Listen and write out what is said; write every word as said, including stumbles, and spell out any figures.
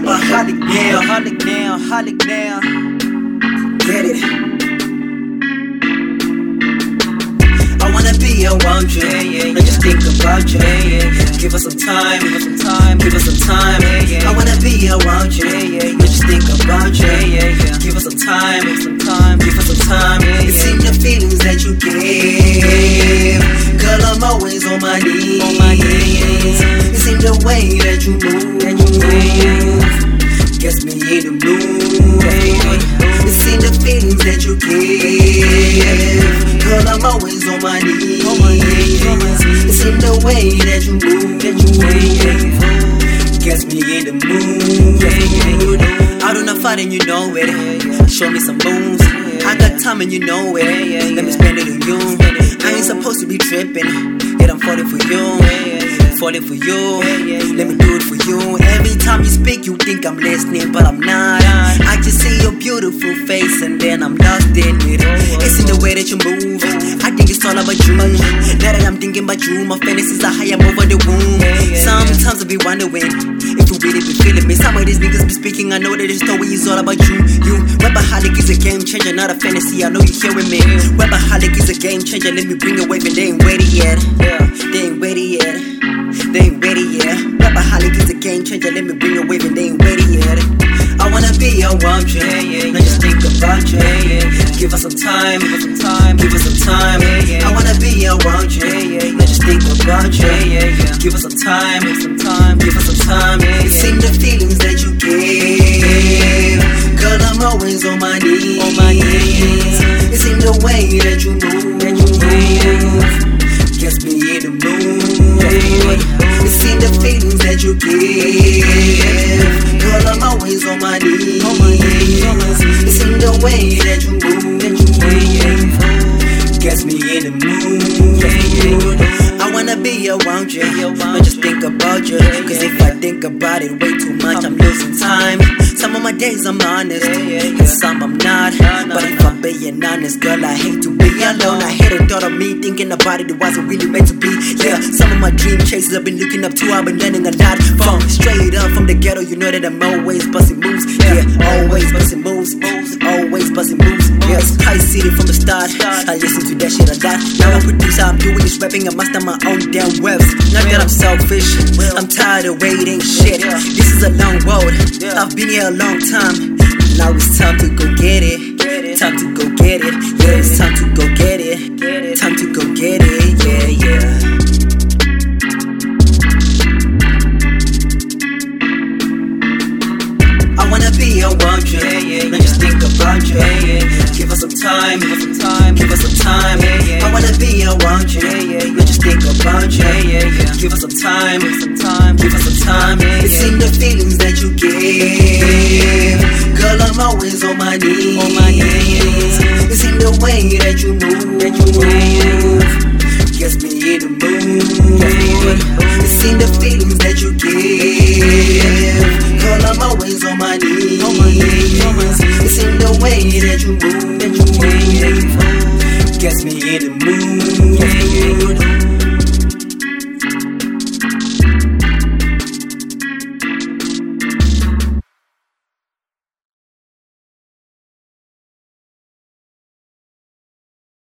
Rapaholic now, Holic now, holic now. get it. I wanna be around you, Yeah, yeah, not just think about you. Yeah, yeah, yeah. Give us some time, Give us some time. give us some time. Yeah, yeah. I wanna be around you, Yeah, yeah, not just think about you. Yeah, yeah, yeah. Give us some time, Give some time. give us some time. Yeah, It yeah. seems the feelings that you give, girl, I'm always on my knees. On my knees. It seems the way that you move, That you move. gets me in the mood. It seems the feelings that you give, girl, I'm always on my knees. On my knees, on my knees. It seems the way that you move, that you move, gets me in the mood. Out on the fight and you know it. Show me some moves. I got time and you know it. Let me spend it on you. I ain't supposed to be tripping, yet I'm falling for you. Falling for you. Let me do it for you. Every time you speak, you think I'm listening, but I'm not. I just see your beautiful face and then I'm lost in it. It's in the way that you move. I think it's all about you. Now that I'm thinking about you, my fantasies are high, I'm over the womb. Sometimes I be wondering if you really be feeling me. Some of these niggas be speaking, I know that this story is all about you. You, Rapaholic is a game changer, not a fantasy. I know you hearing me. Rapaholic is a game changer. Let me bring a wave and they ain't ready yet. Yeah, they ain't ready yet. They ain't ready yet. Rapaholic is a game changer. Let me bring a wave and they ain't ready yet. I wanna be around you, Yeah, yeah, not just think about you. Yeah, yeah, yeah. Give us some time, Give us some time. give us some time. Yeah, yeah. I wanna be around you, Yeah, yeah, not just think about you. Yeah, yeah, yeah. Give us some time, Give some time. give us some time. Yeah, It yeah. seems the feelings that you give, girl, I'm always on my knees. On my knees. It seems the way that you move, That you move. gets me in the mood. It seems the feelings that you give, girl, I'm always on my knees. On my knees, on my knees. It seems the way that you move, That you move. gets me in the mood. I wanna be around you, not just think about you. Cause if I think about it way too much, I'm losing time. Some of my days I'm honest, and some I'm not. But if I'm being honest, girl, I hate to be alone. I hate the thought of me thinking about it, it wasn't really meant to be. Yeah, some of my dream chases I've been looking up to, I've been learning a lot from. Straight up from the ghetto, you know that I'm always busting moves. Yeah, always busting moves, always busting moves. Yeah, it's Kai City from the start. I listen to that shit a lot. Now I'm producer, I'm doing this rapping, I master my own damn webs. Not that I'm selfish, I'm tired of waiting. Shit, this is a long road. I've been here a long time. Now it's time to go get it. Time to go get it. Yeah, it's time to go get it. Time to go get it. Yeah, yeah. I wanna be around you, Yeah, yeah, not just think about you. Yeah, yeah, yeah. Give us some time, Give us some time. give us some time. Yeah, yeah, I wanna be around you, Yeah, yeah, not just think about you. Yeah, yeah, yeah. Give us some time, Give some time. give us some time. Yeah, It yeah. seems the feelings that you give, girl, I'm always on my knees. On my knees. It seems the way that you move, That you move. gets me in the mood. It seems the feelings that you give, girl, I'm always on my knees. On my knees, on my knees. It seems the way that you move, That you move. gets me in the mood.